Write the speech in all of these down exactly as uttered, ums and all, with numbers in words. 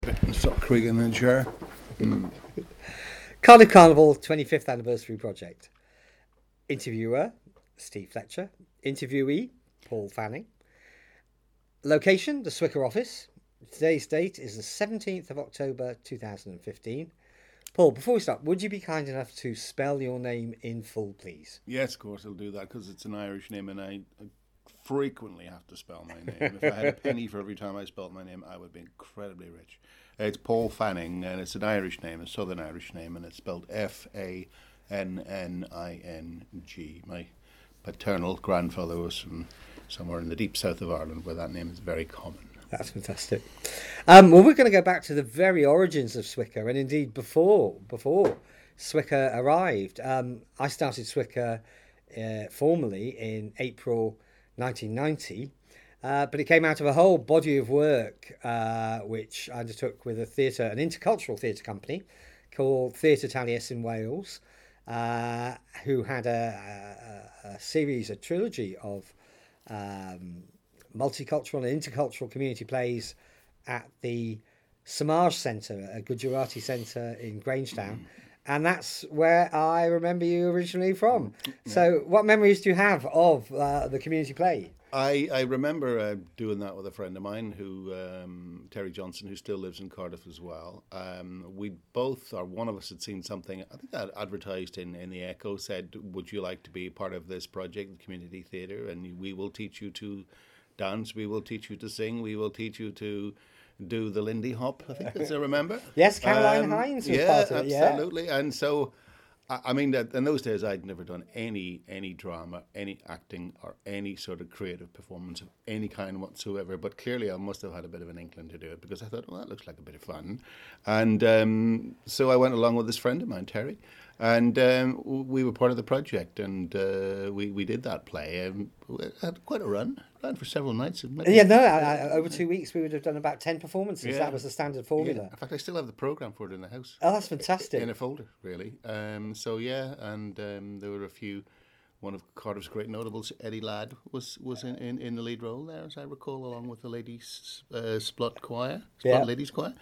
Stop creaking in the chair. Mm. Cardiff Carnival twenty-fifth Anniversary Project. Interviewer, Steve Fletcher. Interviewee, Paul Fanning. Location, the Swicker office. Today's date is the seventeenth of October two thousand fifteen. Paul, before we start, would you be kind enough to spell your name in full, please? Yes, of course, I'll do that because it's an Irish name and I frequently have to spell my name. If I had a penny for every time I spelled my name, I would be incredibly rich. It's Paul Fanning, and it's an Irish name, a Southern Irish name, and it's spelled F A N N I N G. My paternal grandfather was from somewhere in the deep south of Ireland, where that name is very common. That's fantastic. Um, well, we're going to go back to the very origins of Swicker, and indeed before before Swicker arrived. Um, I started Swicker uh, formally in April nineteen ninety, uh, but it came out of a whole body of work uh, which I undertook with a theatre, an intercultural theatre company called Theatre Taliesin Wales, uh, who had a, a, a series, a trilogy of um, multicultural and intercultural community plays at the Samaj Centre, a Gujarati centre in Grangetown. Mm. And that's where I remember you originally from. Yeah. So what memories do you have of uh, the community play? I, I remember uh, doing that with a friend of mine, who um, Terry Johnson, who still lives in Cardiff as well. Um, we both, or one of us, had seen something, I think that advertised in, in the Echo, said, would you like to be part of this project, the community theatre? And we will teach you to dance, we will teach you to sing, we will teach you to do the Lindy Hop, I think, as I remember. Yes, Caroline um, Hines was yeah, part of it. Yeah, absolutely. And so, I, I mean, that in those days, I'd never done any any drama, any acting, or any sort of creative performance of any kind whatsoever. But clearly, I must have had a bit of an inkling to do it because I thought, well, that looks like a bit of fun. And um, so I went along with this friend of mine, Terry, and um, we were part of the project, and uh, we we did that play. Um, we had quite a run. Ran for several nights. Yeah, no, I, I, over two weeks we would have done about ten performances. Yeah. That was the standard formula. Yeah. In fact, I still have the programme for it in the house. Oh, that's fantastic. In a folder, really. Um, so, yeah, and um, there were a few. One of Cardiff's great notables, Eddie Ladd, was, was in, in, in the lead role there, as I recall, along with the Ladies uh, Splot Choir, Splot yeah. Ladies Choir,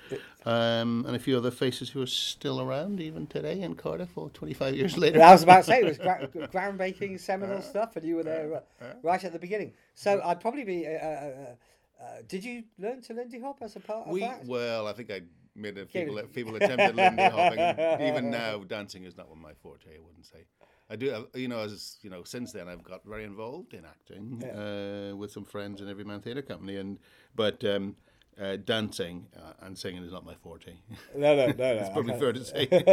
um, and a few other faces who are still around even today in Cardiff, or twenty-five years later. I was about to say, it was gra- groundbreaking, seminal uh, stuff, and you were there uh, uh, right at the beginning. So I'd probably be... Uh, uh, uh, did you learn to Lindy Hop as a part of we, that? Well, I think I made a feeble, feeble attempt at Lindy Hopping. Even now, dancing is not my forte, I wouldn't say. I do, you know, as you know, since then I've got very involved in acting yeah. uh, with some friends in Everyman Theatre Company, and but um, uh, dancing uh, and singing is not my forte. No, no, no, no. It's probably okay. fair to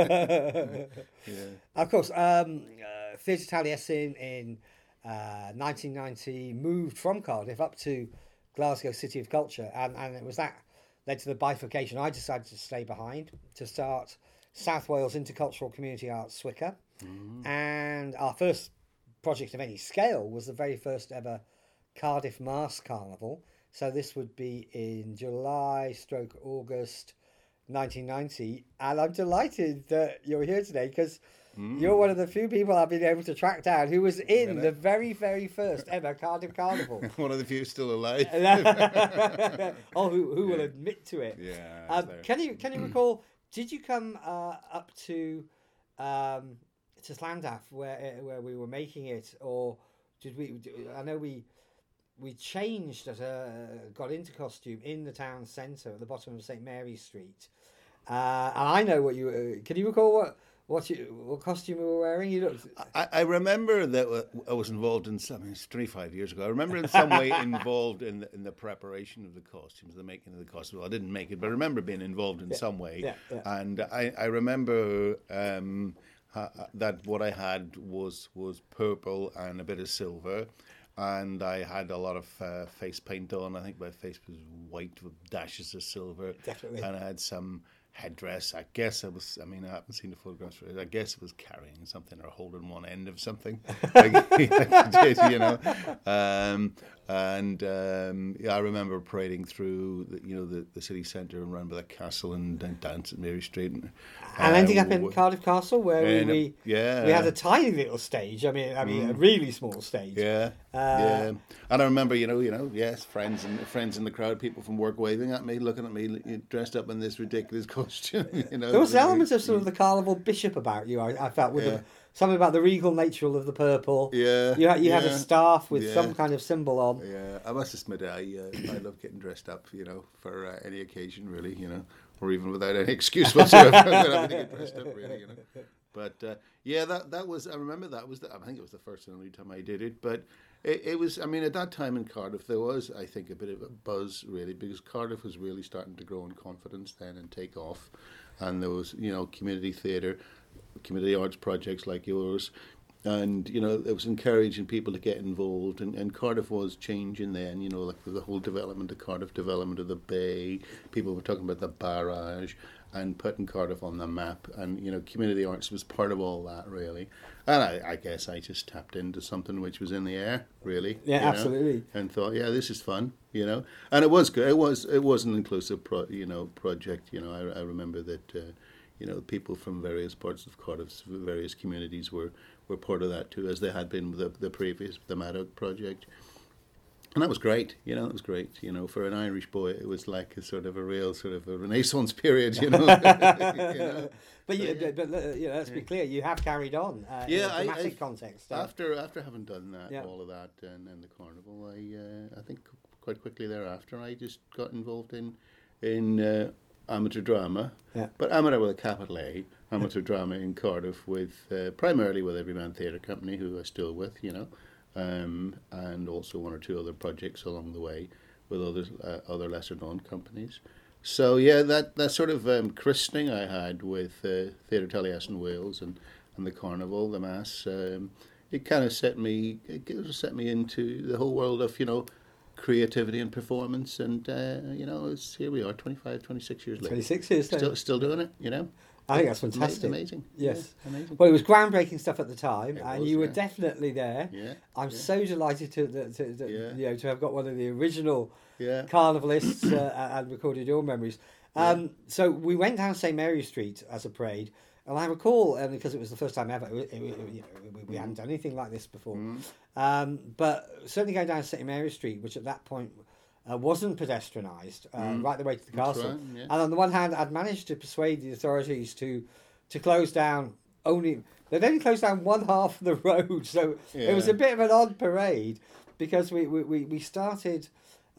say. yeah. Of course, um, uh, Theatre Taliesin in uh, nineteen ninety moved from Cardiff up to Glasgow City of Culture, and, and it was that led to the bifurcation. I decided to stay behind to start South Wales Intercultural Community Arts Swicker. Mm-hmm. And our first project of any scale was the very first ever Cardiff Mask Carnival. So this would be in July stroke August nineteen ninety. And I'm delighted that you're here today because mm. you're one of the few people I've been able to track down who was in the very, very first ever Cardiff Carnival. One of the few still alive. oh, who, who yeah. will admit to it. Yeah. Um, can you can you recall, did you come uh, up to... Um, to Llandaff where where we were making it, or did we? I know we we changed at a got into costume in the town centre at the bottom of Saint Mary's Street, uh, and I know what you. Uh, can you recall what what you what costume you were wearing? You looked. I, I remember that I was involved in some. It's twenty-five years ago. I remember in some way involved in the, in the preparation of the costumes, the making of the costumes. Well, I didn't make it, but I remember being involved in yeah, some way. Yeah, yeah. And I I remember. Um, Uh, that what I had was was purple and a bit of silver, and I had a lot of uh, face paint on. I think my face was white with dashes of silver. Definitely. And I had some headdress. I guess I was. I mean, I haven't seen the photographs. I guess it was carrying something or holding one end of something. like, like, you know, um, and um, yeah, I remember parading through, the, you know, the, the city centre and around by the castle and, and dance at Mary Street, and, and uh, ending up in Cardiff Castle, where we, a, we yeah we had a tiny little stage. I mean, I mean, mm. a really small stage. Yeah, uh, yeah. And I remember, you know, you know, yes, friends and friends in the crowd, people from work waving at me, looking at me, dressed up in this ridiculous costume. You know, there was elements of sort of the carnival bishop about you. I, I felt with yeah. the, something about the regal nature of the purple. Yeah, you had, you yeah. had a staff with yeah. some kind of symbol on. Yeah, I must admit, I uh, I love getting dressed up, you know, for uh, any occasion, really, you know, or even without any excuse whatsoever. I'm having to get dressed up, really, you know. But uh, yeah, that that was. I remember that was. The, I think it was the first and only time I did it, but. It, it was, I mean, at that time in Cardiff, there was, I think, a bit of a buzz, really, because Cardiff was really starting to grow in confidence then and take off. And there was, you know, community theatre, community arts projects like yours. And, you know, it was encouraging people to get involved. And, and Cardiff was changing then, you know, like the whole development of Cardiff, development of the bay. People were talking about the barrage and putting Cardiff on the map. And, you know, community arts was part of all that, really. And I, I guess I just tapped into something which was in the air, really. Yeah, you absolutely. Know, and thought, yeah, this is fun, you know. And it was good. It was it was an inclusive, pro, you know, project. You know, I, I remember that, uh, you know, people from various parts of Cardiff, various communities were, were part of that too, as they had been with the, the previous, the Maddock project. And that was great, you know, it was great. You know, for an Irish boy, it was like a sort of a real sort of a Renaissance period, you know. you know? But, you, so, yeah. but, but you know, let's be clear, you have carried on uh, yeah, in a dramatic I, I, context. Uh, after after having done that, yeah. all of that, and, and the carnival, I uh, I think quite quickly thereafter, I just got involved in in uh, amateur drama, yeah. but amateur with a capital A, amateur drama in Cardiff, with uh, primarily with Everyman Theatre Company, who I'm still with, you know. Um, and also one or two other projects along the way with others, uh, other lesser-known companies. So yeah, that, that sort of um, christening I had with uh, Theatre Taliesin Wales and, and the Carnival, the Mass, um, it kind of set me it set me into the whole world of, you know, creativity and performance. And uh, you know, it's, here we are, twenty-five, twenty-six years later. twenty-six years later. Still, still doing it, you know. I think that's fantastic. Amazing. Yes. Yeah, amazing. Well, it was groundbreaking stuff at the time, It and was, you were yeah. definitely there. Yeah. I'm yeah. so delighted to, to, to, to Yeah. you know, to have got one of the original Yeah. carnivalists uh, and recorded your memories. Um, Yeah. So we went down Saint Mary Street as a parade, and I recall, um, because it was the first time ever, it, it, it, you know, we, we hadn't done anything like this before. Mm. Um, but certainly going down Saint Mary Street, which at that point uh, wasn't pedestrianised, uh, Mm. right the way to the That's castle. right, yeah. And on the one hand, I'd managed to persuade the authorities to to close down only, they'd only closed down one half of the road, so Yeah. it was a bit of an odd parade, because we we, we, we started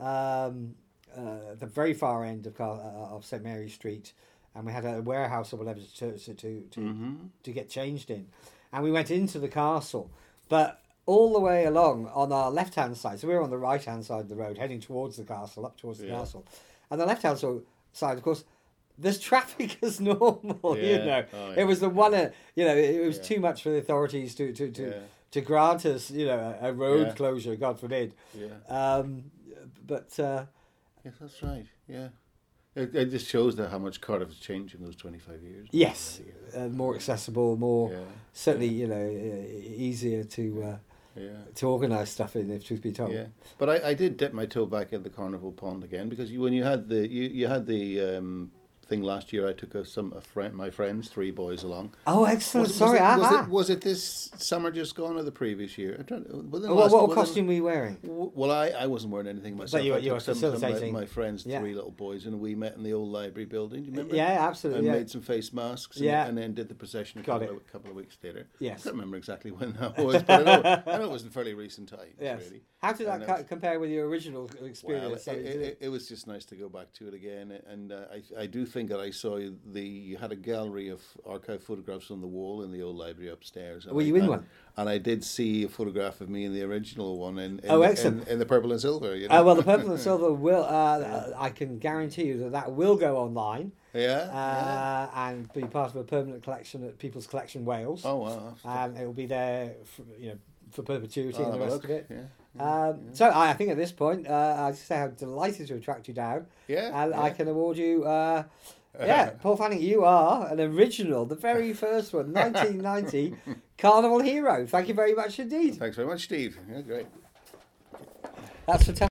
um, uh, the very far end of Car- uh, of Saint Mary Street, and we had a warehouse or whatever to to to, to, Mm-hmm. to get changed in, and we went into the castle, but all the way along on our left hand side, so we were on the right hand side of the road heading towards the castle, up towards the Yeah. castle, and the left hand side, of course, there's traffic as normal, you Yeah. know. Oh, It yeah. was the one, uh, you know, it, it was Yeah. too much for the authorities to to, to, Yeah. to grant us, you know, a, a road Yeah. closure, God forbid. Yeah. Um, but uh, Yes, that's right. Yeah, it, it just shows that how much Cardiff has changed in those twenty-five years. yes, Yeah. uh, more accessible, more Yeah. certainly, you know, uh, easier to uh, Yeah. to organise stuff in, if truth be told. Yeah, but I, I did dip my toe back in the carnival pond again, because you, when you had the you, you had the um, thing last year, I took a, some a friend my friends three boys along. Oh, excellent! Was, Sorry, was, it, was, aha. it, was it this summer just gone or the previous year? I'm trying to, within the What, last- what within- costume were you wearing? W- Well, I, I wasn't wearing anything myself. you were- I you took were some, some of my, facilitating. my friends, Yeah. three little boys, and we met in the old library building. Do you remember? Yeah, absolutely. And Yeah. made some face masks, and, Yeah. and then did the procession a Got couple it. of, couple of weeks later. Yes. I can't remember exactly when that was, but I know, I know it was in fairly recent times, Yes. really. How did that And I co- was- compare with your original Well, experience? it, I mean, it, did it, it was just nice to go back to it again, and uh, I I do think that I saw the you had a gallery of archive photographs on the wall in the old library upstairs. And Were I- you in and, one? And I did see a photograph of me in the original one in, in, Oh, the, excellent. in, in the purple and silver. You know? Uh, well, the purple and silver will. Uh, I can guarantee you that that will go online yeah, uh, yeah. and be part of a permanent collection at People's Collection Wales. Oh wow. And it will be there, for, you know, for perpetuity I'll and the have a rest of look. it. Yeah. Um, So I, I think at this point, uh, I just say I'm delighted to attract you down, Yeah. and yeah. I can award you uh, Yeah, Paul Fanning, you are an original, the very first one, nineteen ninety Carnival hero. Thank you very much indeed. Thanks very much, Steve. Yeah, great. That's fantastic.